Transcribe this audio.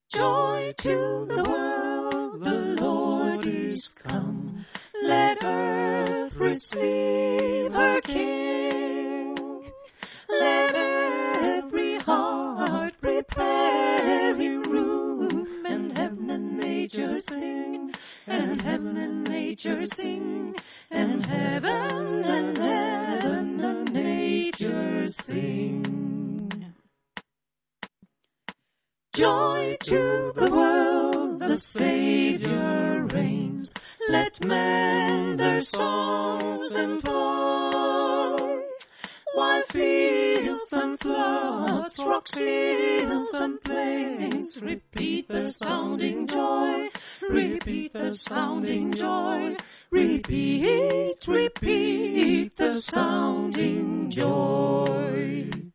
Joy to the world, the Lord is come. Let earth receive her King. Let every heart prepare him room, and heaven and nature sing, and heaven and nature sing, and heaven and nature sing. Joy to the world, the Savior reigns. Let men their songs employ, while fields and floods, rocks, hills and plains repeat the sounding joy, repeat the sounding joy, repeat the sounding joy.